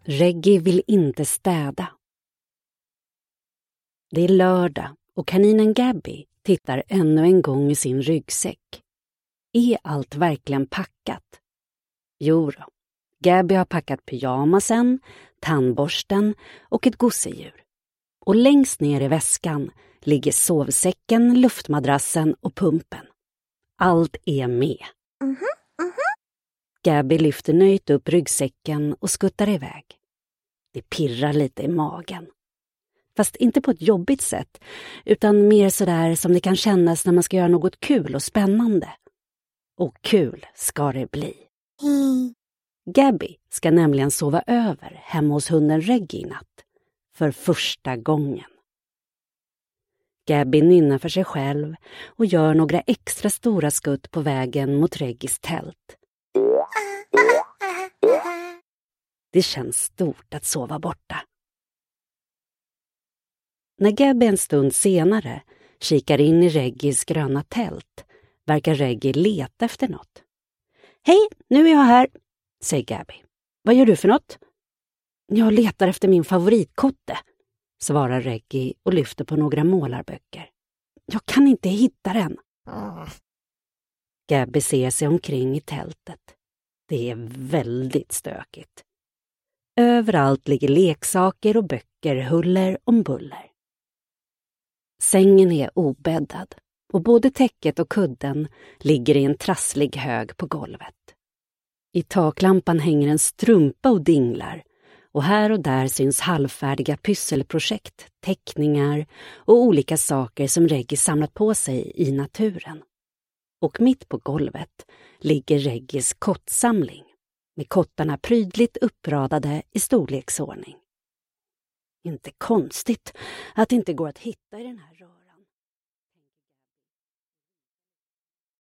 Reggie vill inte städa. Det är lördag och kaninen Gabby tittar ännu en gång i sin ryggsäck. Är allt verkligen packat? Jo då. Gabby har packat pyjamasen, tandborsten och ett gosedjur. Och längst ner i väskan ligger sovsäcken, luftmadrassen och pumpen. Allt är med. Gabby lyfter nöjt upp ryggsäcken och skuttar iväg. Det pirrar lite i magen. Fast inte på ett jobbigt sätt, utan mer sådär som det kan kännas när man ska göra något kul och spännande. Och kul ska det bli. Gabby ska nämligen sova över hemma hos hunden Reggie i natt. För första gången. Gabby nynnar för sig själv och gör några extra stora skutt på vägen mot Reggies tält. Det känns stort att sova borta. När Gabby en stund senare kikar in i Reggies gröna tält verkar Reggie leta efter något. Hej, nu är jag här, säger Gabby. Vad gör du för något? Jag letar efter min favoritkotte, svarar Reggie och lyfter på några målarböcker. Jag kan inte hitta den. Gabby ser sig omkring i tältet. Det är väldigt stökigt. Överallt ligger leksaker och böcker huller om buller. Sängen är obäddad och både täcket och kudden ligger i en trasslig hög på golvet. I taklampan hänger en strumpa och dinglar och här och där syns halvfärdiga pysselprojekt, teckningar och olika saker som Reggie samlat på sig i naturen. Och mitt på golvet ligger Reggies kottsamling med kottarna prydligt uppradade i storleksordning. Inte konstigt att det inte går att hitta i den här röran.